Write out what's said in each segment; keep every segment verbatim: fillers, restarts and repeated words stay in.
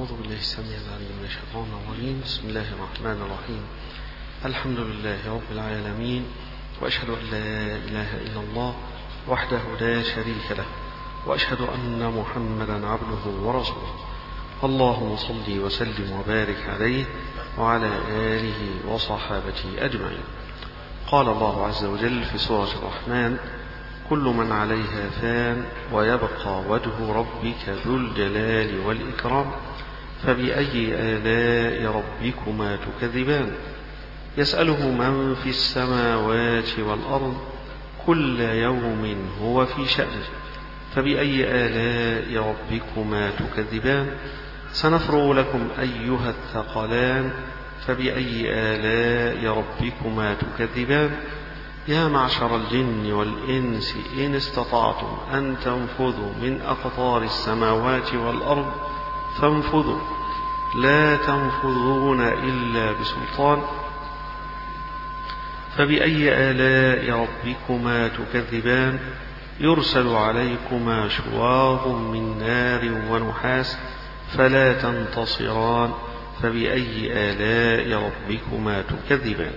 أعوذ بالله السميع العليم من الشيطان الرجيم. بسم الله الرحمن الرحيم. الحمد لله رب العالمين، وأشهد أن لا إله إلا الله وحده لا شريك له، وأشهد أن محمدا عبده ورسوله. اللهم صل وسلم وبارك عليه وعلى آله وصحابته أجمعين. قال الله عز وجل في سورة الرحمن: كل من عليها فان ويبقى وجه ربك ذو الجلال والإكرام فبأي آلاء ربكما تكذبان يسأله من في السماوات والأرض كل يوم هو في شأن فبأي آلاء ربكما تكذبان سنفرغ لكم أيها الثقلان فبأي آلاء ربكما تكذبان يا معشر الجن والإنس إن استطعتم أن تنفذوا من أقطار السماوات والأرض فانفذوا لا تنفذون إلا بسلطان فبأي آلاء ربكما تكذبان يرسل عليكما شواظ من نار ونحاس فلا تنتصران فبأي آلاء ربكما تكذبان.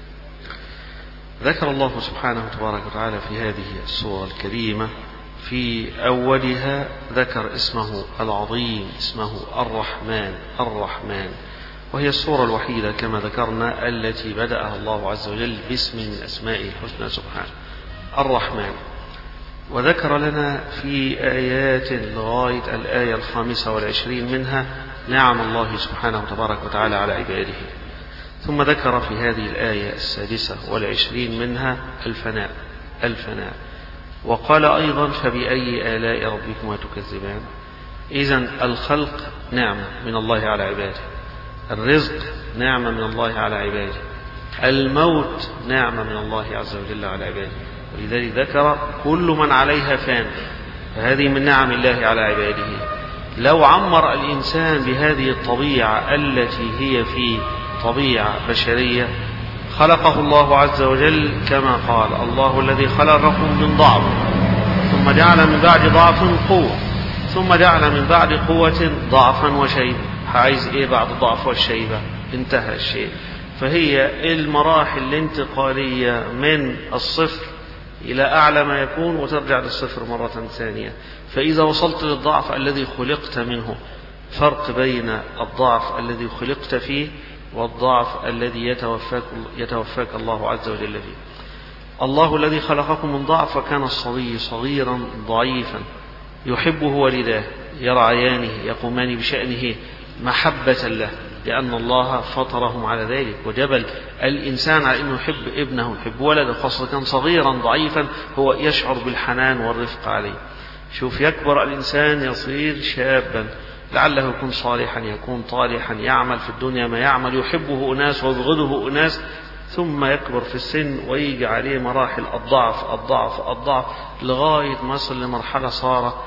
ذكر الله سبحانه تبارك وتعالى في هذه السورة الكريمة في أولها ذكر اسمه العظيم، اسمه الرحمن. الرحمن وهي السورة الوحيدة كما ذكرنا التي بدأها الله عز وجل باسم من أسمائه الحسنى سبحانه، الرحمن. وذكر لنا في آيات لغاية الآية الخامسة والعشرين منها نعم الله سبحانه تبارك وتعالى على عباده، ثم ذكر في هذه الآية السادسة والعشرين منها الفناء الفناء وقال أيضا فبأي آلاء ربكما تكذبان. إذن الخلق نعمة من الله على عباده، الرزق نعمة من الله على عباده، الموت نعمة من الله عز وجل على عباده، ولذلك ذكر كل من عليها فان، فهذه من نعم الله على عباده. لو عمر الإنسان بهذه الطبيعة التي هي في طبيعة بشرية خلقه الله عز وجل كما قال: الله الذي خلقكم من ضعف ثم جعل من بعد ضعف قوة ثم جعل من بعد قوة ضعفا وشيبة. عايز ايه بعد الضعف والشيبة؟ انتهى الشيء. فهي المراحل الانتقالية من الصفر إلى أعلى ما يكون وترجع للصفر مرة ثانية. فإذا وصلت للضعف الذي خلقت منه، فرق بين الضعف الذي خلقت فيه والضعف الذي يتوفاك, يتوفاك الله عز وجل فيه. الله الذي خلقكم من ضعف وكان الصبي صغيرا ضعيفا يحبه والداه يرعيانه يقومان بشأنه محبة له، لأن الله فطرهم على ذلك وجبل الإنسان على أنه يحب ابنه يحب ولده، خاصة كان صغيرا ضعيفا هو يشعر بالحنان والرفق عليه. شوف يكبر الإنسان يصير شابا لعله يكون صالحا يكون طالحا يعمل في الدنيا ما يعمل يحبه أناس ويبغضه أناس، ثم يكبر في السن ويجي عليه مراحل الضعف الضعف الضعف لغاية ما يصل لمرحلة صار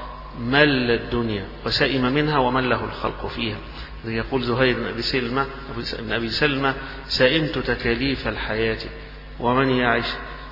مل الدنيا وسئم منها ومله الخلق فيها. يقول زهير بن أبي سلمة بن أبي سلمة: سئمت تكاليف الحياة ومن يعيش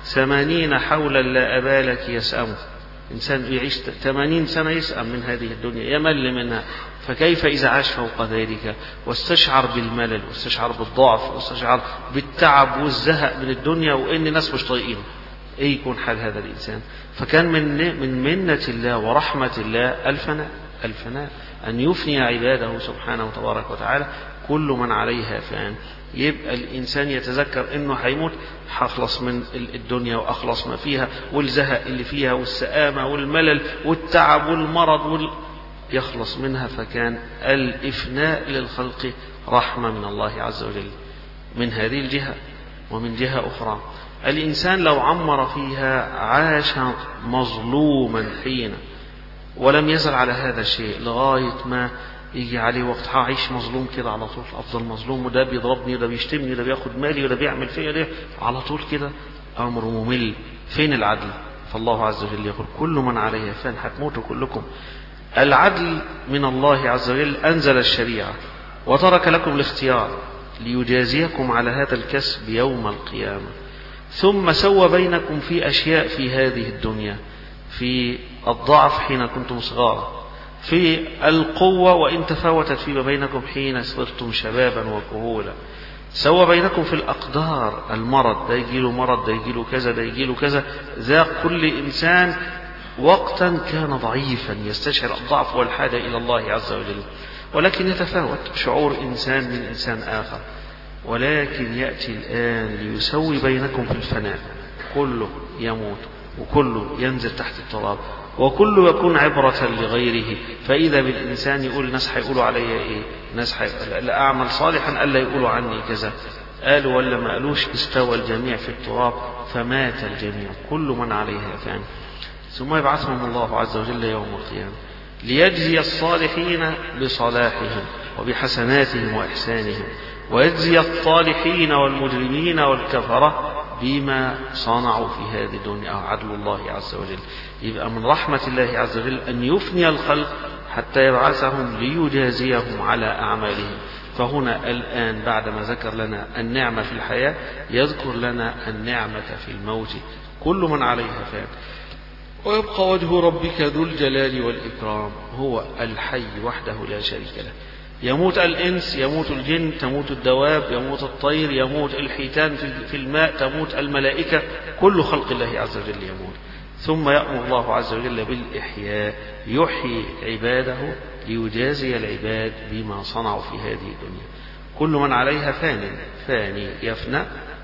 ثمانين حولا لا أبالك يسأمه. إنسان يعيش ثمانين سنة يسأم من هذه الدنيا يمل منها، فكيف إذا عاش فوق ذلك واستشعر بالملل واستشعر بالضعف واستشعر بالتعب والزهق من الدنيا وإن الناس مش طايقين، إيه يكون حال هذا الإنسان؟ فكان من من منة الله ورحمة الله الفناء الفناء أن يفني عباده سبحانه تبارك وتعالى. كل من عليها فان، يبقى الإنسان يتذكر إنه هيموت، هخلص من الدنيا وأخلص ما فيها والزهق اللي فيها والسآمة والملل والتعب والمرض وال... يخلص منها. فكان الإفناء للخلق رحمة من الله عز وجل من هذه الجهة. ومن جهة أخرى الإنسان لو عمر فيها عاش مظلوما حين ولم يزل على هذا الشيء لغاية ما يجي عليه وقت هعيش مظلوم كده على طول، أفضل مظلوم، وده بيضربني وده بيشتمني وده بياخد مالي وده بيعمل فيا ده على طول كده، أمر ممل. فين العدل؟ فالله عز وجل يقول: كل من عليها فان، هتموتوا كلكم. العدل من الله عز وجل أنزل الشريعة وترك لكم الاختيار ليجازيكم على هذا الكسب يوم القيامة، ثم سوى بينكم في أشياء في هذه الدنيا، في الضعف حين كنتم صغارا، في القوة وإن تفاوتت فيما بينكم حين صرتم شبابا وكهولا. سوى بينكم في الأقدار، المرض ده يجيله مرض، ده يجيله كذا، ده يجيله كذا. ذاق كل إنسان وقتا كان ضعيفا يستشعر الضعف والحاجة إلى الله عز وجل، ولكن يتفاوت شعور إنسان من إنسان آخر. ولكن يأتي الآن ليسوي بينكم في الفناء، كله يموت وكله ينزل تحت التراب وكله يكون عبرة لغيره. فإذا بالإنسان يقول ناس هيقولوا علي إيه، ناس لا أعمل صالحا ألا يقولوا عني كذا. قالوا ولا ما قالوش استوى الجميع في التراب فمات الجميع، كل من عليها فان. ثم يبعثهم الله عز وجل يوم القيامة ليجزي الصالحين بصلاحهم وبحسناتهم وإحسانهم، ويجزي الطالحين والمجرمين والكفرة بما صنعوا في هذه الدنيا، أو عدل الله عز وجل. يبقى من رحمة الله عز وجل أن يفني الخلق حتى يبعثهم ليجازيهم على أعمالهم. فهنا الآن بعدما ذكر لنا النعمة في الحياة يذكر لنا النعمة في الموت. كل من عليها فان ويبقى وجه ربك ذو الجلال والإكرام، هو الحي وحده لا شريك له. يموت الإنس، يموت الجن، تموت الدواب، يموت الطير، يموت الحيتان في الماء، تموت الملائكة، كل خلق الله عز وجل يموت. ثم يأمر الله عز وجل بالإحياء، يحيي عباده ليجازي العباد بما صنعوا في هذه الدنيا. كل من عليها فان، فاني يفنى،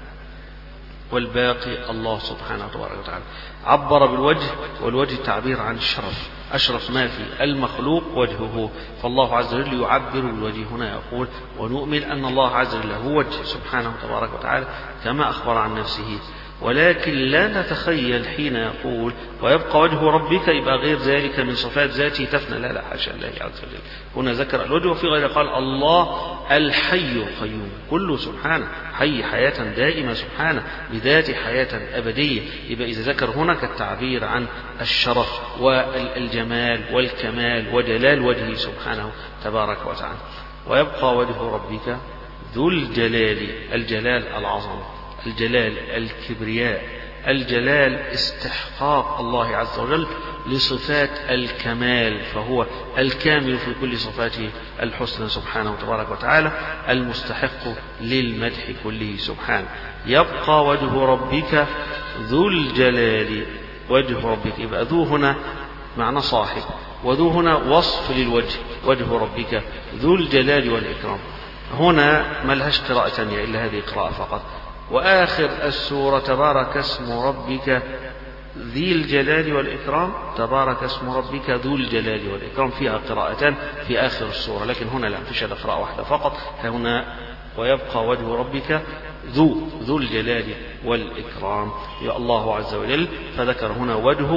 والباقي الله سبحانه وتعالى. عبر بالوجه، والوجه تعبير عن الشرف، أشرف ما في المخلوق وجهه، فالله عز وجل يعبر بالوجه. هنا يقول ونؤمن أن الله عز وجل هو وجه سبحانه تبارك وتعالى كما أخبر عن نفسه. ولكن لا نتخيل حين يقول ويبقى وجه ربك يبقى غير ذلك من صفات ذاته تفنى، لا لا حاشا الله عز وجل. هنا ذكر الوجه، وفي غير قال الله الحي القيوم، كله سبحانه حي حياة دائمة سبحانه بذات حياة أبدية. يبقى إذا ذكر هنا كالتعبير عن الشرف والجمال والكمال وجلال وجهه سبحانه تبارك وتعالى. ويبقى وجه ربك ذو الجلال، الجلال العظمة، الجلال الكبرياء، الجلال استحقاق الله عز وجل لصفات الكمال، فهو الكامل في كل صفاته الحسنى سبحانه تبارك وتعالى، المستحق للمدح كله سبحانه. يبقى وجه ربك ذو الجلال، وجه ربك يبقى ذو هنا معنى صاحب، وذو هنا وصف للوجه، وجه ربك ذو الجلال والإكرام. هنا ملهاش قراءة ثانية إلا هذه قراءة فقط. وآخر السورة تبارك اسم ربك ذي الجلال والإكرام، تبارك اسم ربك ذو الجلال والإكرام، فيها قراءتان في آخر السورة، لكن هنا لا فيش إلا قراءة واحدة فقط. هنا ويبقى وجه ربك ذو ذو الجلال والإكرام، يا الله عز وجل. فذكر هنا وجه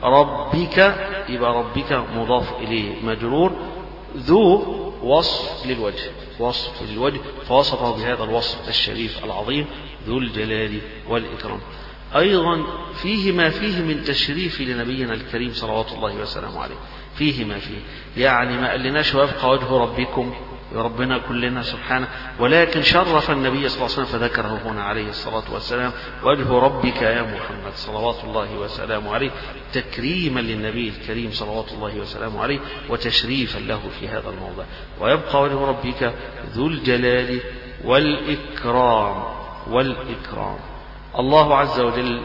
ربك، يبقى ربك مضاف إليه مجرور، ذو وصف للوجه، وصف للوجه، فوصفه بهذا الوصف الشريف العظيم ذو الجلال والإكرام. أيضا فيه ما فيه من تشريف لنبينا الكريم صلوات الله وسلامه عليه، فيه ما فيه، يعني ما قالناش ويبقى وجه ربكم ربنا كلنا سبحانه، ولكن شرف النبي صلى الله عليه وسلم فذكره هنا عليه الصلاة والسلام وجه ربك يا محمد صلوات الله وسلامه عليه، تكريما للنبي الكريم صلوات الله وسلامه عليه وتشريفا له في هذا الموضع. ويبقى وجه ربك ذو الجلال والإكرام، والإكرام الله عز وجل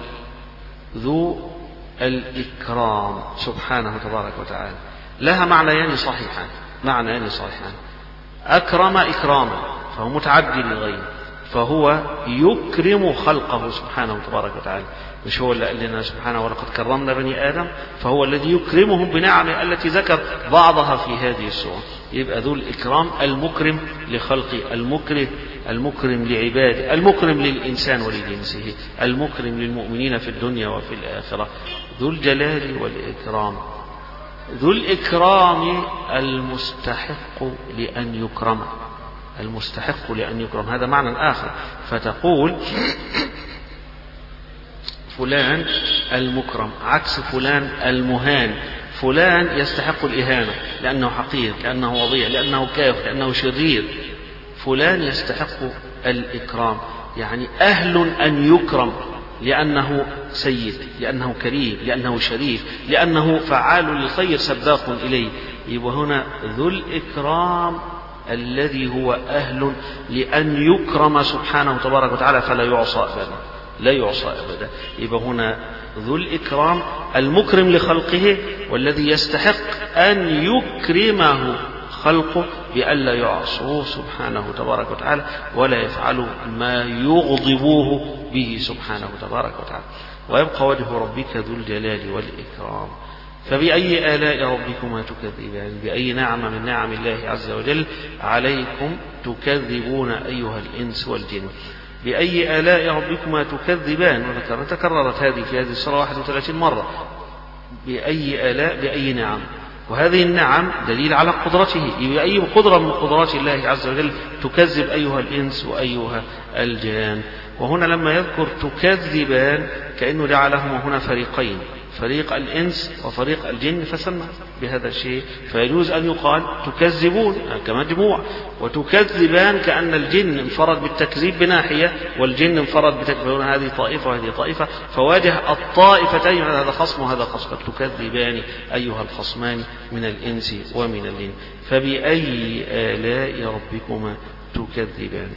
ذو الإكرام سبحانه تبارك وتعالى، لها معنيان صحيحان، معنيان صحيحان. أكرم إكراما فهو متعدي للغير، فهو يكرم خلقه سبحانه تبارك وتعالى، مش هو اللي قال لنا سبحانه ولقد كرمنا بني آدم، فهو الذي يكرمهم بنعمه التي ذكر بعضها في هذه السورة. يبقى ذو الإكرام المكرم لخلقه، المكرم المكرم لعباده، المكرم للإنسان ولجنسه، المكرم للمؤمنين في الدنيا وفي الآخرة، ذو الجلال والإكرام. ذو الإكرام المستحق لأن يكرم، المستحق لأن يكرم، هذا معنى آخر. فتقول فلان المكرم عكس فلان المهان، فلان يستحق الإهانة لأنه حقير، لأنه وضيع، لأنه كافر، لأنه شرير. فلان يستحق الإكرام، يعني أهل أن يكرم لأنه سيد، لأنه كريم، لأنه شريف، لأنه فعال للخير سباق إليه. يبقى هنا ذو الإكرام الذي هو أهل لأن يكرم سبحانه تبارك وتعالى فلا يعصى أبدا، لا يعصى أبدا. يبقى هنا ذو الإكرام المكرم لخلقه والذي يستحق أن يكرمه خلقه بألا يعصوه سبحانه تبارك وتعالى ولا يفعلوا ما يغضبوه به سبحانه تبارك وتعالى. ويبقى وجه ربك ذو الجلال والإكرام. فبأي آلاء ربكما تكذبان؟ بأي نعمة من نعم الله عز وجل عليكم تكذبون أيها الإنس والجن؟ بأي آلاء ربكما تكذبان؟ وذكر تكررت هذه في هذه السورة واحد وثلاثين مرة. بأي آلاء، بأي نعم، وهذه النعم دليل على قدرته. بأي قدرة من قدرات الله عز وجل تكذب أيها الإنس وأيها الجان؟ وهنا لما يذكر تكذبان كأنه جعلهما هنا فريقين، فريق الإنس وفريق الجن، فسمى بهذا الشيء. فيجوز أن يقال تكذبون كمجموع، وتكذبان كأن الجن انفرد بالتكذيب بناحية والجن انفرد بتكذيب، هذه طائفة وهذه طائفة، فواجه الطائفتين، هذا خصم وهذا خصم. تكذبان أيها الخصمان من الإنس ومن الجن. فبأي آلاء ربكما تكذبان؟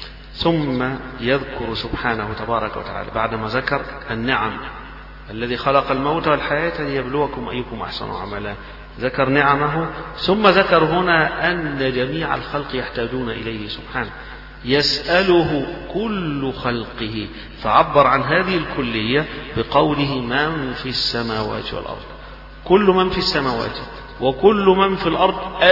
ثم يذكر سبحانه تبارك وتعالى بعدما ذكر النعم الذي خلق الموت والحياة ليبلوكم أيكم أحسن عملا، ذكر نعمه، ثم ذكر هنا أن جميع الخلق يحتاجون إليه سبحانه، يسأله كل خلقه، فعبر عن هذه الكلية بقوله من في السماوات والأرض. كل من في السماوات وكل من في الأرض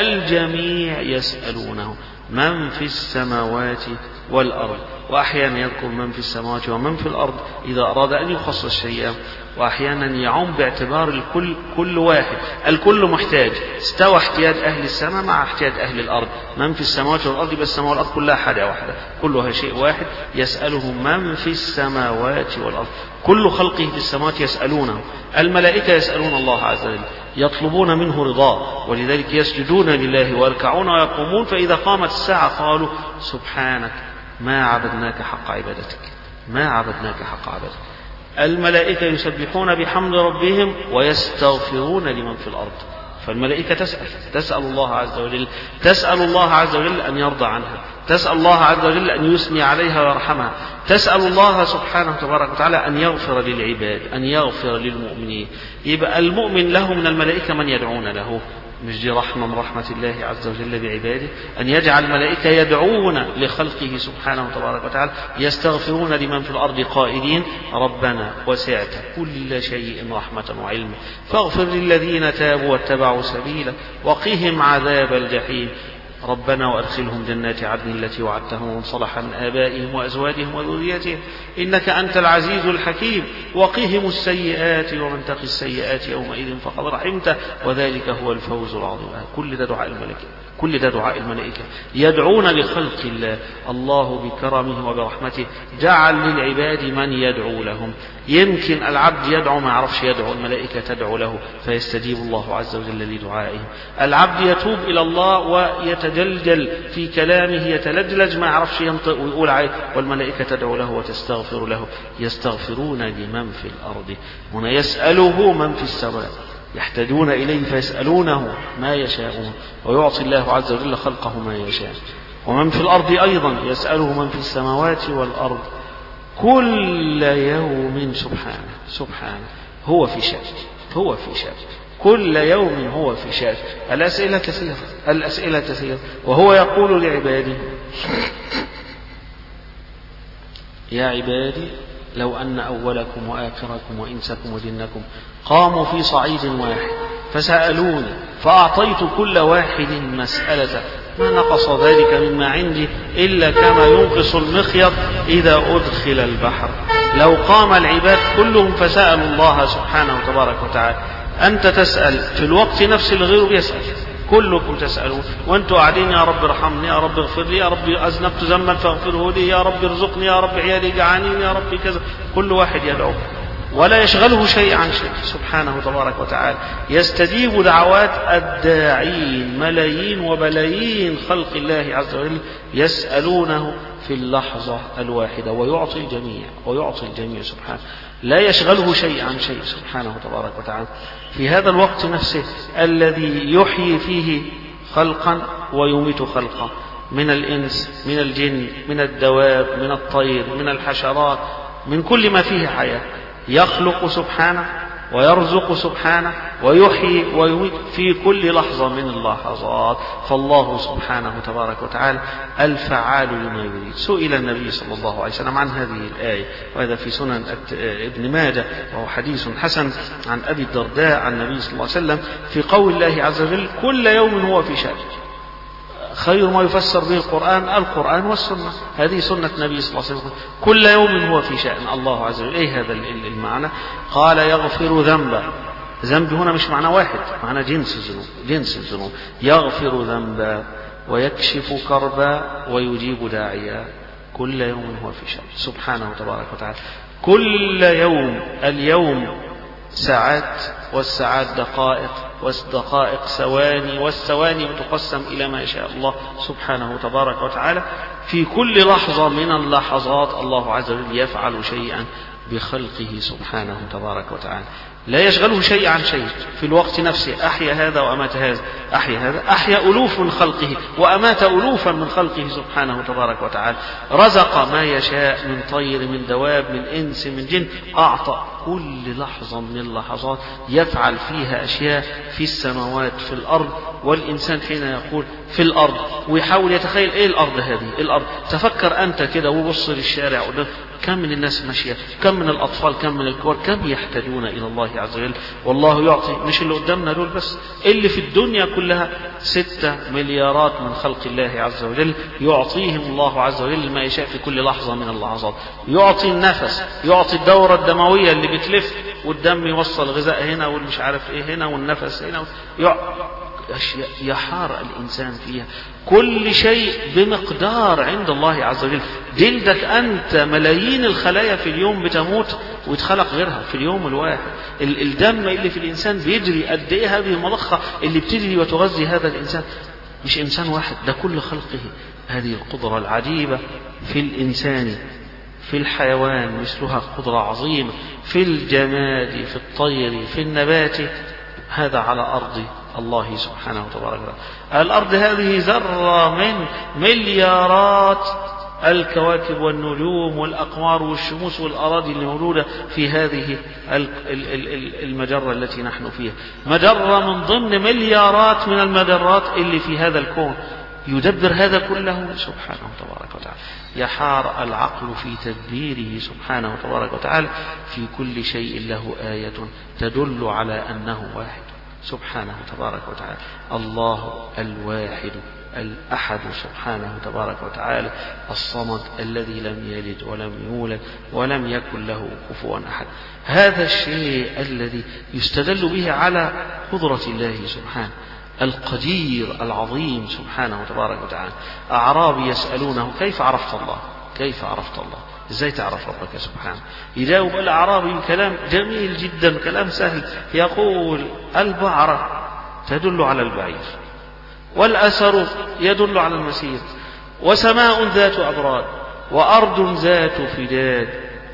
الجميع يسألونه، من في السماوات والأرض. وأحيانا يذكر من في السماوات ومن في الأرض إذا أراد أن يخصص شيئا، وأحيانا يعم باعتبار الكل، كل واحد، الكل محتاج، استوى احتياج أهل السماء مع احتياج أهل الأرض. من في السماوات والأرض، بس السماء والأرض كلها حاجة واحدة، كلها شيء واحد، يسأله من في السماوات والأرض. كل خلقه في السماوات يسألونه، الملائكة يسألون الله عز وجل، يطلبون منه رضاه، ولذلك يسجدون لله ويركعون ويقومون، فإذا قامت الساعة قالوا سبحانك ما عبدناك حق عبادتك، ما عبدناك حق عبادتك. الملائكة يسبحون بحمد ربهم ويستغفرون لمن في الأرض. فالملائكة تسأل تسأل الله عز وجل تسأل الله عز وجل أن يرضى عنها، تسأل الله عز وجل أن يثني عليها ويرحمها، تسأل الله سبحانه تبارك وتعالى أن يغفر للعباد، أن يغفر للمؤمنين. يبقى المؤمن له من الملائكة من يدعون له، مش دي رحمة من رحمة الله عز وجل بعباده أن يجعل الملائكة يدعون لخلقه سبحانه تبارك وتعالى، يستغفرون لمن في الأرض قائلين ربنا وسعت كل شيء رحمة وعلما فاغفر للذين تابوا واتبعوا سبيلك وقهم عذاب الجحيم ربنا وأدخلهم جنات عدن التي وعدتهم ومن صلح من آبائهم وأزواجهم وذريتهم إنك أنت العزيز الحكيم وقهم السيئات ومن تقي السيئات يومئذ فقد رحمته وذلك هو الفوز العظيم. كل ده دعاء الملائكة، كل ده دعاء الملائكة يدعون لخلق الله. الله بكرمه وبرحمته جعل للعباد من يدعو لهم. يمكن العبد يدعو ما يعرفش يدعو، الملائكة تدعو له فيستجيب الله عز وجل لدعائه. العبد يتوب إلى الله ويتجلجل في كلامه، يتلجلج ما يعرفش ينطق ويقول عيب، والملائكة تدعو له وتستغفر له. يستغفرون لمن في الأرض، هنا يسأله من في السماء، يحتاجون إليه فيسألونه ما يشاءون، ويعطي الله عز وجل خلقه ما يشاء. ومن في الأرض أيضا يسأله من في السماوات والأرض كل يوم سبحانه سبحانه هو في شأن، هو في شأن، كل يوم هو في شأن. الأسئلة كثيرة، الأسئلة كثيرة. وهو يقول لعباده يا عبادي لو أن أولكم وآخركم وإنسكم وجنكم قاموا في صعيد واحد فسألوني فأعطيت كل واحد مسألة ما نقص ذلك مما عندي إلا كما ينقص المخيط إذا أدخل البحر. لو قام العباد كلهم فسألوا الله سبحانه تبارك وتعالى، أنت تسأل في الوقت نفس الغير يسأل، كلكم تسألون وأنتوا قاعدين يا رب ارحمني، يا رب اغفر لي، يا رب أذنبت ذنبا فاغفره لي، يا رب ارزقني، يا رب عيالي جعانين، يا رب كذا. كل واحد يدعو ولا يشغله شيء عن شيء سبحانه تبارك وتعالى. يستجيب دعوات الداعين، ملايين وبلايين خلق الله عز وجل يسألونه في اللحظة الواحدة، ويعطي الجميع، ويعطي الجميع سبحانه. لا يشغله شيء عن شيء سبحانه تبارك وتعالى. في هذا الوقت نفسه الذي يحيي فيه خلقا ويميت خلقا، من الإنس، من الجن، من الدواب، من الطير، من الحشرات، من كل ما فيه حياة، يخلق سبحانه ويرزق سبحانه ويحيي ويميت في كل لحظة من اللحظات. فالله سبحانه تبارك وتعالى الفعال لما يريد. سئل النبي صلى الله عليه وسلم عن هذه الآية، وهذا في سنن ابن ماجه وهو حديث حسن عن أبي الدرداء عن النبي صلى الله عليه وسلم في قول الله عز وجل: كل يوم هو في شأن. خير ما يفسر به القرآن القرآن والسنة، هذه سنة النبي صلى الله عليه وسلم. كل يوم هو في شأن الله عز وجل. ايه هذا المعنى؟ قال: يغفر ذنبا. ذنب هنا مش معنى واحد، معنى جنس الذنوب، جنس الذنوب. يغفر ذنبا ويكشف كربا ويجيب داعيا. كل يوم هو في شأن سبحانه تبارك وتعالى. كل يوم، اليوم ساعات، والساعات دقائق، والدقائق ثواني، والثواني تقسم إلى ما يشاء الله سبحانه تبارك وتعالى. في كل لحظة من اللحظات الله عز وجل يفعل شيئا بخلقه سبحانه تبارك وتعالى، لا يشغله شيء عن شيء. في الوقت نفسه أحيا هذا وأمات هذا، أحيا هذا، أحيا ألوف من خلقه وأمات ألوفا من خلقه سبحانه تبارك وتعالى. رزق ما يشاء من طير، من دواب، من إنس، من جن. أعطى كل لحظة من اللحظات يفعل فيها أشياء في السماوات، في الأرض. والإنسان حين يقول في الأرض ويحاول يتخيل إيه الأرض هذه، إيه الأرض؟ تفكر أنت كده وبص للشارع، كم من الناس ماشية، كم من الأطفال، كم من الكبار، كم يحتاجون إلى الله عز وجل. والله يعطي، مش اللي قدامنا دول بس، اللي في الدنيا كلها ستة مليارات من خلق الله عز وجل يعطيهم الله عز وجل ما يشاء في كل لحظة من اللحظات. يعطي النفس، يعطي الدورة الدموية اللي بتلف والدم يوصل غذاء هنا والمش عارف ايه هنا والنفس هنا، أشياء يحار الإنسان فيها. كل شيء بمقدار عند الله عز وجل. جلدك أنت ملايين الخلايا في اليوم بتموت ويتخلق غيرها في اليوم الواحد. الدم اللي في الإنسان بيجري قد إيه هذه المضخة اللي بتجري وتغذي هذا الإنسان، مش إنسان واحد، ده كل خلقه. هذه القدرة العجيبة في الإنسان، في الحيوان مثلها قدرة عظيمة، في الجماد، في الطير، في النبات. هذا على أرض الله سبحانه وتعالى. الأرض هذه ذرة من مليارات الكواكب والنجوم والأقمار والشموس والأراضي الموجودة في هذه المجرة التي نحن فيها، مجرة من ضمن مليارات من المجرات اللي في هذا الكون. يدبر هذا كله سبحانه تبارك وتعالى. يحار العقل في تدبيره سبحانه تبارك وتعالى. في كل شيء له آية تدل على أنه واحد سبحانه تبارك وتعالى. الله الواحد الأحد سبحانه تبارك وتعالى، الصمد الذي لم يلد ولم يولد ولم يكن له كفوا أحد. هذا الشيء الذي يستدل به على قدرة الله سبحانه، القدير العظيم سبحانه تبارك وتعالى. أعرابي يسألونه: كيف عرفت الله؟ كيف عرفت الله؟ ازاي تعرف ربك سبحانه؟ يجاوب الأعرابي كلام جميل جدا، كلام سهل. يقول: البعرة تدل على البعير، والأثر يدل على المسير، وسماء ذات أبراج، وأرض ذات فداد،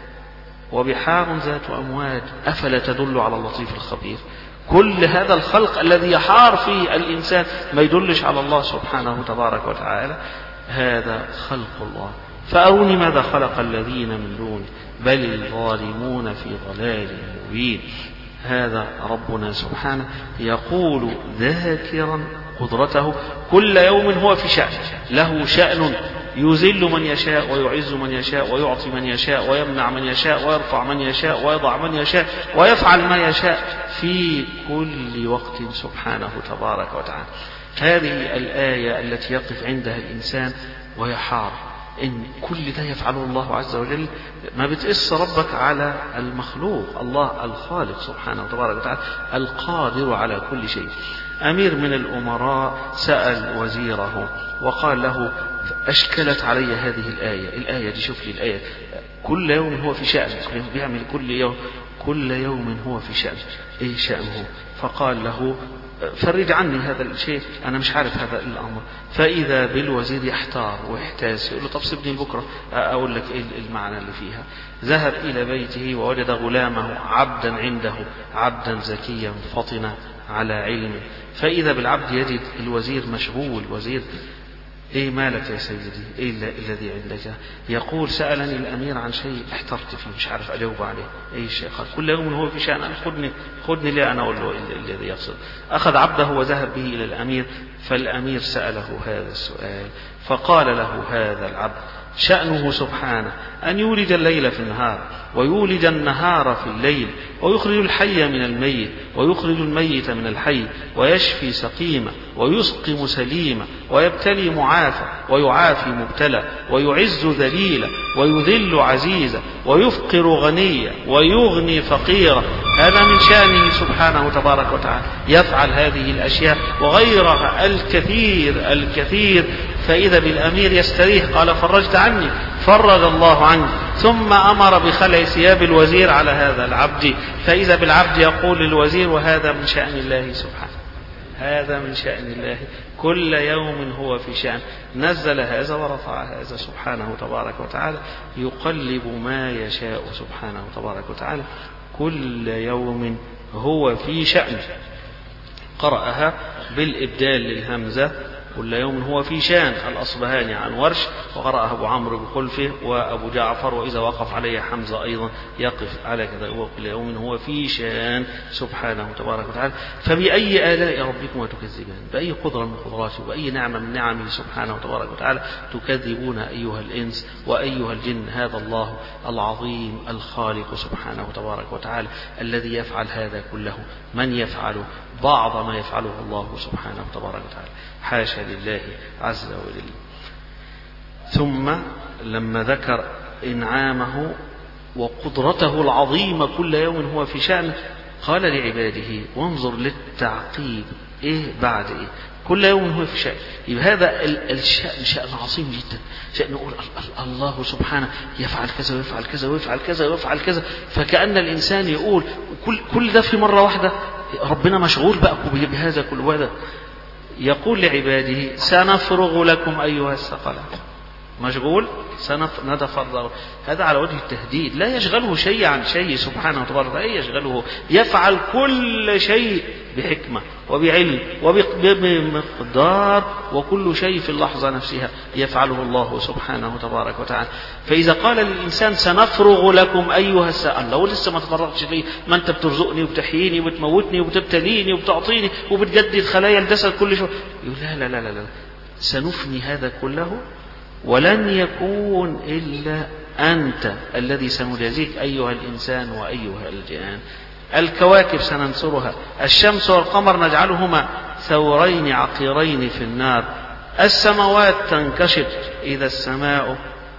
وبحار ذات أمواج، أفلا تدل على اللطيف الخبير؟ كل هذا الخلق الذي يحار فيه الإنسان ما يدلش على الله سبحانه تبارك وتعالى. هذا خلق الله. فأروني ماذا خلق الذين من دونه بل الظالمون في ضلال مبين. هذا ربنا سبحانه يقول ذاكرا قدرته. كل يوم هو في شأن، له شأن يذل من يشاء ويعز من يشاء ويعطي من يشاء ويمنع من يشاء ويرفع من يشاء ويضع من يشاء ويفعل ما يشاء في كل وقت سبحانه تبارك وتعالى. هذه الآية التي يقف عندها الإنسان ويحار إن كل ده يفعله الله عز وجل. ما بتقص ربك على المخلوق، الله الخالق سبحانه وتبارك وتعالى القادر على كل شيء. أمير من الأمراء سأل وزيره وقال له: أشكلت علي هذه الآية، الآية دي شوف لي الآية، كل يوم هو في شأن، بيعمل كل يوم، كل يوم هو في شأن، إيه شأنه؟ فقال له: فرج عني هذا الشيء، أنا مش عارف هذا الأمر. فإذا بالوزير يحتار ويحتاس، يقول له طب سيبني بكرة أقول لك إيه المعنى اللي فيها. ذهب إلى بيته ووجد غلامه عبدا عنده، عبدا زكيا فطنا على علمه. فإذا بالعبد يجد الوزير مشغول. وزير ايه مالك يا سيدي، ايه الذي عندك؟ يقول سألني الامير عن شيء احترت فيه مش عارف اجاوب عليه. ايه الشيء؟ قال كل يوم هو في شأن، خذني خذني لي انا اقول له الذي يقصد. اخذ عبده وذهب به الى الامير، فالامير سأله هذا السؤال فقال له هذا العبد شأنه سبحانه أن يولج الليل في النهار ويولج النهار في الليل، ويخرج الحي من الميت ويخرج الميت من الحي، ويشفي سقيما ويسقم سليما، ويبتلي معافى ويعافي مبتلى، ويعز ذليلا ويذل عزيزا، ويفقر غنيا ويغني فقيرا. هذا من شأنه سبحانه تبارك وتعالى، يفعل هذه الأشياء وغيرها الكثير الكثير. فإذا بالأمير يستريح، قال فرجت عني، فرج الله عنه. ثم أمر بخلع ثياب الوزير على هذا العبد. فإذا بالعبد يقول للوزير وهذا من شأن الله سبحانه، هذا من شأن الله، كل يوم هو في شأن، نزل هذا ورفع هذا سبحانه تبارك وتعالى، يقلب ما يشاء سبحانه تبارك وتعالى، كل يوم هو في شأن. قرأها بالإبدال للهمزة، كل يوم هو في شان، الأصبهاني عن ورش، وقرأها أبو عمرو بخلفه وأبو جعفر، وإذا وقف عليه حمزة أيضا يقف على كذا، وكل يوم هو في شان سبحانه تبارك وتعالى. فبأي آلاء ربكما تكذبان، بأي قدرة من قدراته وأي نعمة من نعمه سبحانه تبارك وتعالى تكذبون أيها الإنس وأيها الجن. هذا الله العظيم الخالق سبحانه تبارك وتعالى الذي يفعل هذا كله. من يفعل بعض ما يفعله الله سبحانه تبارك وتعالى؟ حاشا لله عز وجل. ثم لما ذكر إنعامه وقدرته العظيمة كل يوم هو في شأن، قال لعباده، وانظر للتعقيب إيه بعد إيه، كل يوم هو في شأن. يبقى هذا الشأن شأن عظيم جدا، شأن نقول الله سبحانه يفعل كذا ويفعل كذا ويفعل كذا ويفعل كذا، فكأن الإنسان يقول كل, كل ده في مرة واحدة، ربنا مشغول بقى بهذا كل هذا. يقول لعباده سنفرغ لكم أيها الثقلان، مشغول سنتفرغ. هذا على وجه التهديد، لا يشغله شيء عن شيء سبحانه وتعالى، لا يشغله، يفعل كل شيء بحكمة وبعلم وبمقدار، وكل شيء في اللحظة نفسها يفعله الله سبحانه تبارك وتعالى. فإذا قال للإنسان سنفرغ لكم أيها الثقلان، لو لسه ما تفرغتش لي، ما أنت بترزقني وبتحييني وبتموتني وبتبتليني وبتعطيني وبتجدد خلايا الجسد كل شيء، يقول لا لا لا لا, لا. سنفني هذا كله، ولن يكون إلا أنت الذي سنجازيك أيها الإنسان وأيها الجان. الكواكب سننصرها، الشمس والقمر نجعلهما ثورين عقيرين في النار، السماوات تنكشط إذا السماء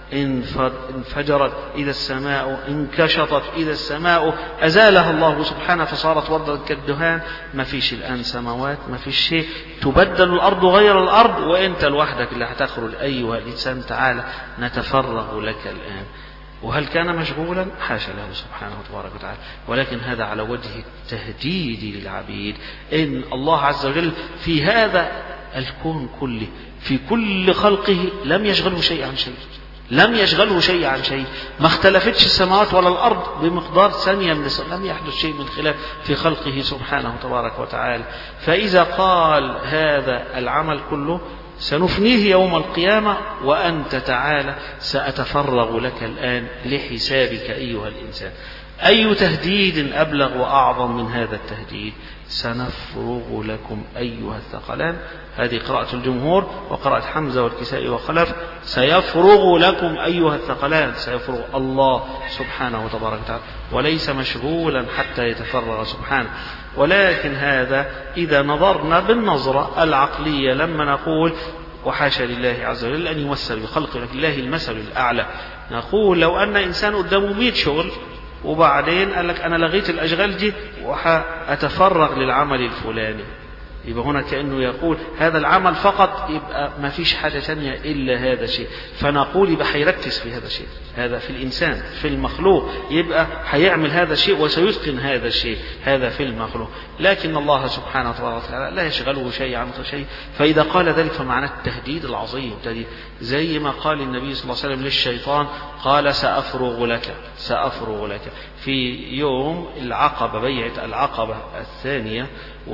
انفجرت، إذا السماء انكشطت، إذا السماء أزالها الله سبحانه فصارت وردا كالدهان. ما فيش الآن سماوات، ما فيش شيء، تبدل الأرض غير الأرض، وأنت لوحدك اللي هتخرج أيها الإنسان، تعالى نتفرغ لك الآن. وهل كان مشغولا؟ حاشا له سبحانه وتبارك وتعالى، ولكن هذا على وجه التهديد للعبيد، إن الله عز وجل في هذا الكون كله، في كل خلقه، لم يشغله شيء عن شيء، لم يشغله شيء عن شيء، ما اختلفتش السماوات ولا الأرض بمقدار ثانية من السنة، لم يحدث شيء من خلاف في خلقه سبحانه تبارك وتعالى. فإذا قال هذا العمل كله سنفنيه يوم القيامة، وأنت تعالى سأتفرغ لك الآن لحسابك أيها الإنسان. أي تهديد أبلغ وأعظم من هذا التهديد؟ سنفرغ لكم أيها الثقلان. هذه قراءة الجمهور، وقراءة حمزة والكسائي وخلف سيفرغ لكم أيها الثقلان، سيفرغ الله سبحانه وتبارك وتعالى، وليس مشغولا حتى يتفرغ سبحانه. ولكن هذا إذا نظرنا بالنظرة العقلية، لما نقول وحاشا لله عز وجل أن يمثل بخلق الله المثل الأعلى، نقول لو أن إنسان قدامه مئة شغل، وبعدين قال لك أنا لغيت الأشغال دي وأتفرغ للعمل الفلاني، يبقى هنا كأنه يقول هذا العمل فقط، يبقى ما فيش حاجة ثانية إلا هذا الشيء. فنقول يبقى هيركز في هذا الشيء، هذا في الإنسان في المخلوق، يبقى هيعمل هذا الشيء وسيتقن هذا الشيء، هذا في المخلوق. لكن الله سبحانه وتعالى لا يشغله شيء عن شيء. فإذا قال ذلك فمعناه التهديد العظيم، زي ما قال النبي صلى الله عليه وسلم للشيطان، قال سأفرغ لك سأفرغ لك في يوم العقبة، بيعة العقبة الثانية،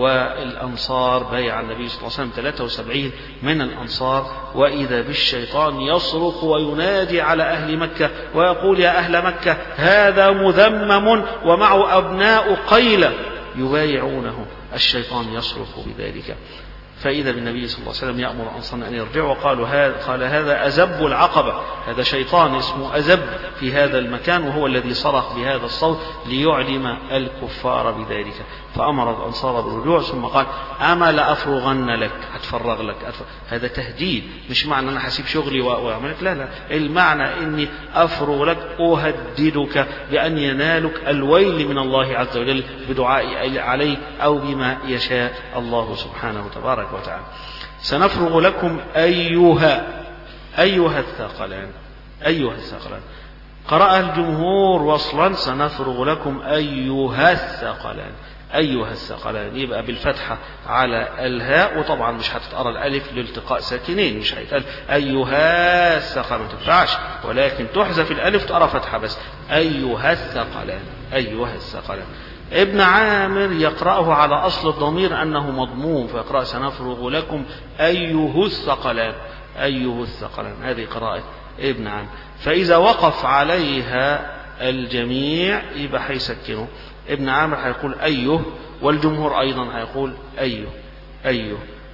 والأنصار بايع النبي صلى الله عليه وسلم ثلاثة وسبعين من الأنصار، وإذا بالشيطان يصرخ وينادي على أهل مكة ويقول يا أهل مكة هذا مذمم ومعه أبناء قيلة يبايعونه. الشيطان يصرخ بذلك، فإذا بالنبي صلى الله عليه وسلم يأمر الأنصار أن يرجعوا، وقالوا هذا قال هذا أزب العقبة، هذا شيطان اسمه أزب في هذا المكان، وهو الذي صرخ بهذا الصوت ليعلم الكفار بذلك. فأمر الأنصار بالرجوع، ثم قال أما لأفرغن لك، هتفرغ لك أتفرغ. هذا تهديد، مش معنى أنا حسيب شغلي وأعملك، لا لا، المعنى إني أفرغ لك، أهددك بأن ينالك الويل من الله عز وجل بدعاء عليه أو بما يشاء الله سبحانه وتبارك وتعالى. سنفرغ لكم أيها أيها الثقلان، أيها الثقلان. قرأ الجمهور وصلا سنفرغ لكم أيها الثقلان، أيها الثقلان، يبقى بالفتحة على الهاء، وطبعا مش هتتقرأ الألف لالتقاء ساكنين، مش هيتقال أيها الثقلان، ما تنفعش، ولكن تحذف الألف تقرأ فتحة بس، أيها الثقلان أيها الثقلان. ابن عامر يقرأه على أصل الضمير أنه مضموم، فيقرأ سنفرغ لكم أيه الثقلان، أيه الثقلان، هذه قراءة ابن عامر. فإذا وقف عليها الجميع يبقى هيسكنه، ابن عامر هيقول أيه، والجمهور أيضا هيقول أيه أيه،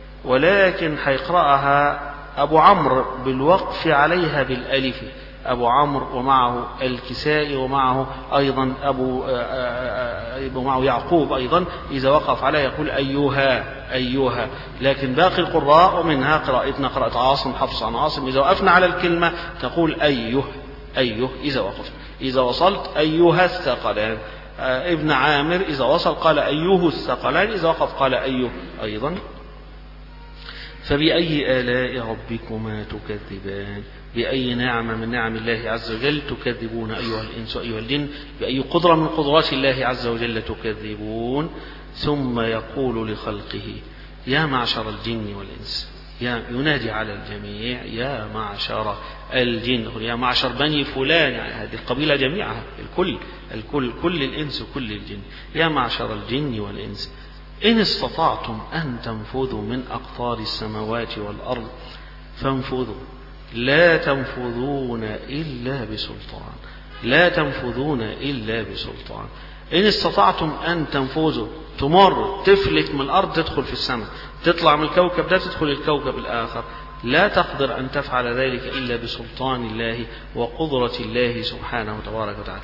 ولكن هيقرأها أبو عمرو بالوقف عليها بالألف، أبو عمرو ومعه الكسائي ومعه أيضا أبو ومعه يعقوب أيضا، إذا وقف عليه يقول أيها أيها. لكن باقي القراء ومنها قراءتنا قراءة عاصم حفص عن عاصم، إذا وقفنا على الكلمة تقول أيه أيه إذا وقفت، إذا وصلت أيها الثقلان. ابن عامر إذا وصل قال أيه الثقلان، إذا وقف قال أيه أيضا. فبأي آلاء ربكما تكذبان، بأي نعمة من نعم الله عز وجل تكذبون أيها الإنس وأيها الجن، بأي قدرة من قدرات الله عز وجل تكذبون. ثم يقول لخلقه يا معشر الجن والإنس، يا ينادي على الجميع يا معشر الجن، يا معشر بني فلان، يعني هذه القبيلة جميعها، الكل الكل كل الإنس وكل الجن، يا معشر الجن والإنس إن استطعتم أن تنفذوا من أقطار السماوات والأرض فانفذوا لا تنفذون إلا بسلطان، لا تنفذون إلا بسلطان. إن استطعتم أن تنفذوا، تمر تفلت من الأرض تدخل في السماء، تطلع من الكوكب ده تدخل الكوكب الآخر، لا تقدر أن تفعل ذلك إلا بسلطان الله وقدرة الله سبحانه وتبارك وتعالى.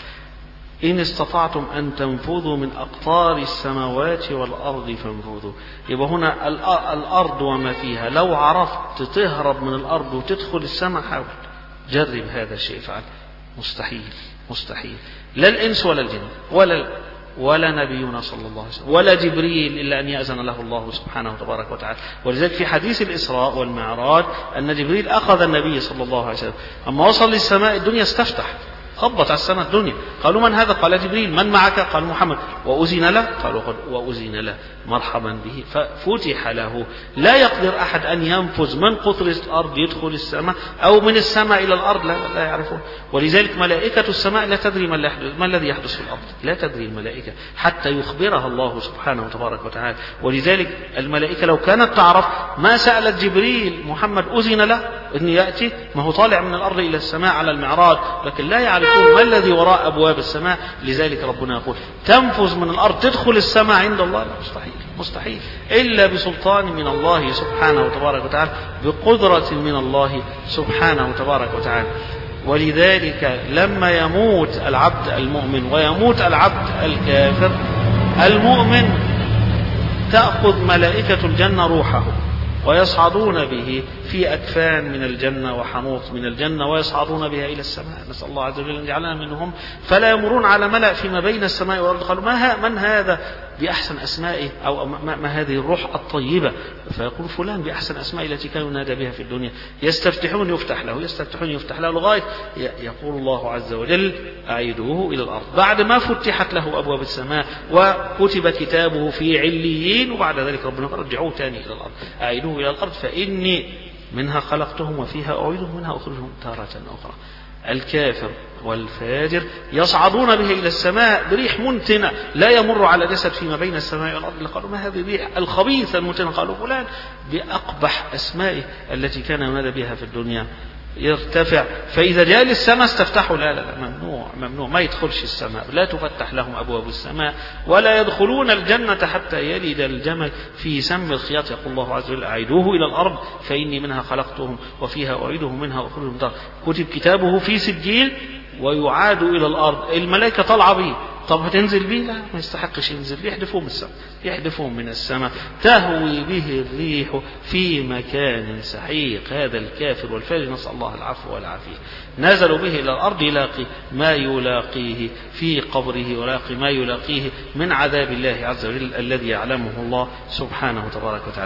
إن استطعتم أن تنفذوا من أقطار السماوات والأرض فانفذوا. يبقى هنا الأرض وما فيها، لو عرفت تهرب من الأرض وتدخل السماء حاول، جرب هذا الشيء، فعل مستحيل مستحيل، لا الإنس ولا الجن ولا ولا نبينا صلى الله عليه وسلم ولا جبريل إلا أن يأذن له الله سبحانه وتبارك وتعالى. ولذلك في حديث الإسراء والمعراج أن جبريل أخذ النبي صلى الله عليه وسلم، أما وصل للسماء الدنيا استفتح، خبط على السماء الدنيا، قالوا من هذا؟ قال جبريل. من معك؟ قال محمد. وأذن له؟ قالوا وأذن له، مرحبا به، ففتح له. لا يقدر أحد أن ينفذ من قطر الأرض يدخل السماء أو من السماء إلى الأرض، لا, لا يعرفون. ولذلك ملائكة السماء لا تدري ما, ما الذي يحدث في الأرض، لا تدري الملائكة حتى يخبرها الله سبحانه وتبارك وتعالى. ولذلك الملائكة لو كانت تعرف ما سألت جبريل محمد أذن له أن يأتي، ما هو طالع من الأرض إلى السماء على المعراج، لكن لا يعرفون ما الذي وراء أبواب السماء. لذلك ربنا يقول تنفذ من الأرض تدخل السماء عند الله، لا، مستحيل مستحيل إلا بسلطان من الله سبحانه وتبارك وتعالى، بقدرة من الله سبحانه وتبارك وتعالى. ولذلك لما يموت العبد المؤمن ويموت العبد الكافر، المؤمن تأخذ ملائكة الجنة روحه ويصعدون به في أكفان من الجنة وحنوط من الجنة، ويصعدون بها إلى السماء، نسأل الله عز وجل أن يجعلنا منهم. فلا يمرون على ملأ فيما بين السماء والأرض قالوا ما ها من هذا؟ بأحسن أسمائه أو ما, ما هذه الروح الطيبة، فيقول فلان بأحسن أسمائه التي كان ينادى بها في الدنيا. يستفتحون يفتح له، يستفتحون يفتح له، لغاية يقول الله عز وجل أعيدوه إلى الأرض، بعد ما فتحت له أبواب السماء وكتب كتابه في عليين، وبعد ذلك ربنا رجعوه تاني إلى الأرض، أعيدوه إلى الأرض فإني منها خلقتهم وفيها أعيدهم منها أخرجهم تارة أخرى. الكافر والفاجر يصعدون به إلى السماء بريح منتنة لا يمر على جسد فيما بين السماء والأرض. قالوا ما هذه الريح الخبيثة المنتنة؟ قالوا فلان بأقبح أسمائه التي كان ينادى بها في الدنيا يرتفع، فإذا جاء للسماء استفتحوا، لا لا لا ممنوع ممنوع، ما يدخلش السماء، لا تفتح لهم أبواب السماء ولا يدخلون الجنة حتى يلد الجمل في سم الخياط. يقول الله عز وجل أعيدوه إلى الأرض فإني منها خلقتهم وفيها أعيدهم منها أخرجهم تارة. كتب كتابه في سجيل ويعاد إلى الأرض، الملائكة طالعة به، طب هتنزل به؟ لا ما يستحقش ينزل، يحدفوه من السماء، يحدفوه من السماء، تهوي به الريح في مكان سحيق. هذا الكافر والفاجر نسأل الله العفو والعافية. نزلوا به إلى الأرض يلاقي ما يلاقيه في قبره ويلاقي ما يلاقيه من عذاب الله عز وجل الذي يعلمه الله سبحانه وتبارك وتعالى.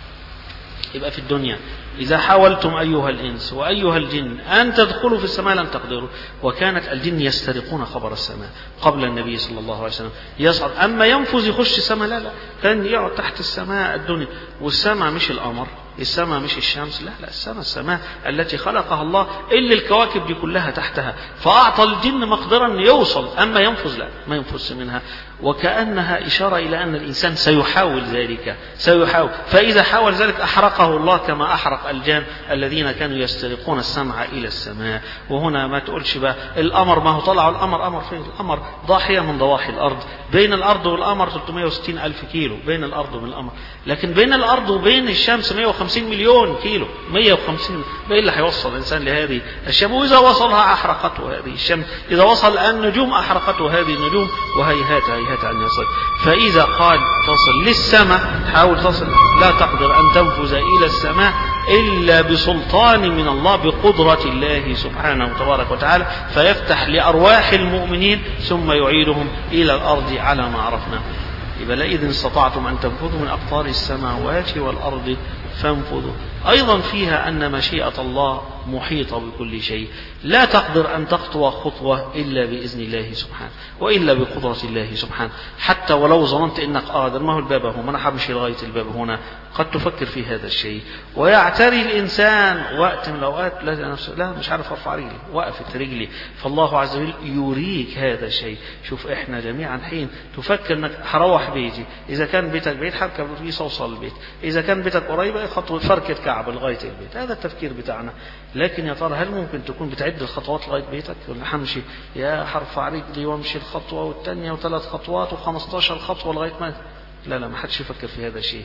يبقى في الدنيا إذا حاولتم أيها الإنس وأيها الجن أن تدخلوا في السماء لن تقدروا. وكانت الجن يسترقون خبر السماء قبل النبي صلى الله عليه وسلم، يصعد أما ينفذ يخش السماء، لا لا، كان يقعد تحت السماء الدنيا. والسماء مش القمر، السماء مش الشمس، لا لا، السماء السماء التي خلقها الله اللي الكواكب دي كلها تحتها، فأعطى الجن مقدرا يوصل، أما ينفذ لا ما ينفذ منها. وكأنها إشارة إلى أن الإنسان سيحاول ذلك، سيحاول، فإذا حاول ذلك أحرقه الله كما أحرق الجان الذين كانوا يسترقون السمع إلى السماء. وهنا ما تقولش بقى القمر، ما هو طلعوا القمر، قمر فين؟ القمر ضاحية من ضواحي الأرض، بين الأرض والقمر ثلاثمائة وستين ألف كيلو بين الأرض وبين القمر، لكن بين الأرض وبين الشمس مئة وخمسين مليون كيلو، مئة وخمسين، إيه اللي هيوصل الإنسان لهذه الشمس؟ وإذا وصلها أحرقته هذه الشمس، إذا وصل النجوم أحرقته هذه النجوم، وهيهات هيهات أن يصل. فإذا قال تصل للسماء، حاول تصل، لا تقدر أن تنفذ إلى السماء إلا بسلطان من الله، بقدرة الله سبحانه وتبارك وتعالى، فيفتح لأرواح المؤمنين ثم يعيدهم إلى الأرض على ما عرفنا. يبقى لئن استطعتم أن تنفذوا من أقطار السماوات والأرض فانفذوا. أيضا فيها أن مشيئة الله محيطة بكل شيء، لا تقدر أن تخطو خطوة إلا بإذن الله سبحانه وإلا بقدرة الله سبحانه. حتى ولو ظننت أنك قادر، ما هو الباب هو، ما أنا حمشي لغاية الباب هنا، قد تفكر في هذا الشيء ويعتري الإنسان وقت من الأوقات لا نفسه، لا مش عارف أرفع رجلي، وقفت رجلي، فالله عز وجل يريك هذا الشيء. شوف إحنا جميعا حين تفكر أنك هروح بيتي، إذا كان بيتك بعيد حركة بالأتوبيس أوصل البيت، إذا كان بيتك قريبة خطوة فركة كعب لغاية البيت، هذا التفكير بتاعنا. لكن يا ترى هل ممكن تكون بتعد الخطوات لغاية بيتك؟ ولا حمشي يا حرفع رجلي وامشي الخطوة والثانية وثلاث خطوات وخمستاشر خطوة لغاية ما؟ لا لا، ما حدش يفكر في هذا الشيء.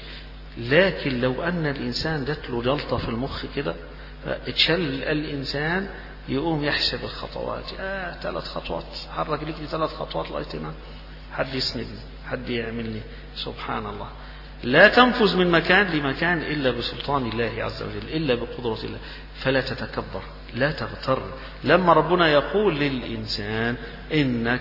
لكن لو أن الإنسان جات له جلطة في المخ كده، اتشل الإنسان يقوم يحسب الخطوات، آه ثلاث خطوات، حرك رجلي ثلاث خطوات لغاية هنا، حد يسندني، حد يعملني، سبحان الله. لا تنفذ من مكان لمكان إلا بسلطان الله عز وجل، إلا بقدرة الله. فلا تتكبر، لا تغتر. لما ربنا يقول للإنسان إنك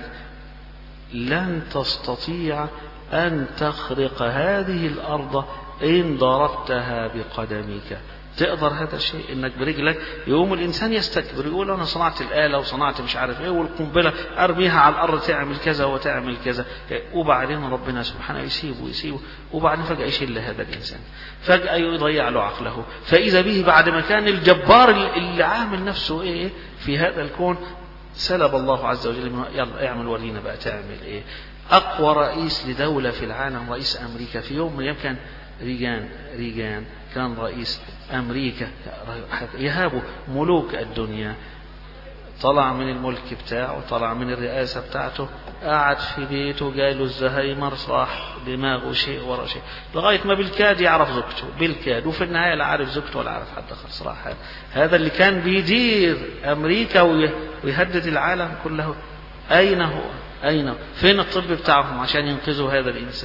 لن تستطيع أن تخرق هذه الأرض إن ضربتها بقدمك، تقدر هذا الشيء انك برجلك؟ يقوم الانسان يستكبر، يقول انا صنعت الآلة وصنعت مش عارف ايه، والقنبلة ارميها على الارض تعمل كذا وتعمل كذا، وبعدين ربنا سبحانه يسيبه يسيبه وبعدين فجأة يشيل هذا الانسان، فجأة يضيع له عقله، فاذا به بعد ما كان الجبار اللي عامل نفسه ايه في هذا الكون، سلب الله عز وجل منه. يلا اعمل ورينا بقى تعمل ايه. اقوى رئيس لدولة في العالم رئيس امريكا، في يوم من الايام كان ريغان ريغان كان رئيس أمريكا، يهابوا ملوك الدنيا، طلع من الملك بتاعه، طلع من الرئاسة بتاعته، قعد في بيته، جاله الزهايمر، صاح دماغه شيء ورا شيء، لغاية ما بالكاد يعرف زوجته، بالكاد، وفي النهاية لا عارف زوجته ولا عارف حد خالص. صراحة هذا اللي كان بيدير أمريكا ويهدد العالم كله، أين هو؟ أين؟ فين الطب بتاعهم عشان ينقذوا هذا الإنسان؟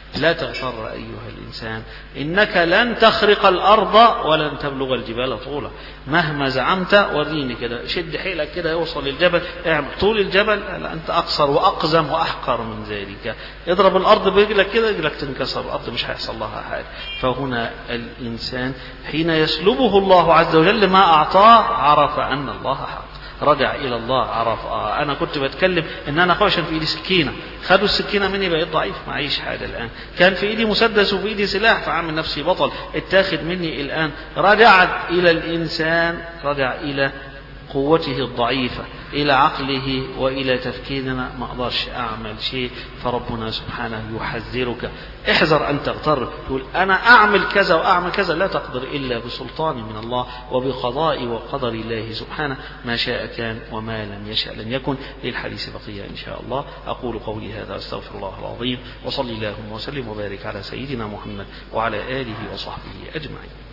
لا تغتر أيها الإنسان، إنك لن تخرق الأرض ولن تبلغ الجبال طولا. مهما زعمت وريني كده، شد حيلك كده يوصل للجبل، اعمل طول الجبل، لا أنت أقصر وأقزم وأحقر من ذلك. اضرب الأرض برجلك كده، رجلك تنكسر، الأرض مش هيحصل لها حاجة. فهنا الإنسان حين يسلبه الله عز وجل ما أعطاه عرف أن الله حق، رجع إلى الله، عرف آه أنا كنت بتكلم إن أنا قوي عشان في إيدي سكينة، خدوا السكينة مني بقيت ضعيف، معيش حاجة الآن. كان في إيدي مسدس وفي إيدي سلاح فعامل نفسي بطل، اتاخد مني الآن. رجعت إلى الإنسان، رجع إلى قوته الضعيفة، إلى عقله وإلى تفكيرنا، ما أقدرش أعمل شيء. فربنا سبحانه يحذرك، احذر أن تغتر، تقول أنا أعمل كذا وأعمل كذا، لا تقدر إلا بسلطان من الله وبقضاء وقدر الله سبحانه، ما شاء كان وما لم يشأ لم يكن. للحديث بقية إن شاء الله. أقول قولي هذا أستغفر الله العظيم، وصلي اللهم وسلم وبارك على سيدنا محمد وعلى آله وصحبه أجمعين.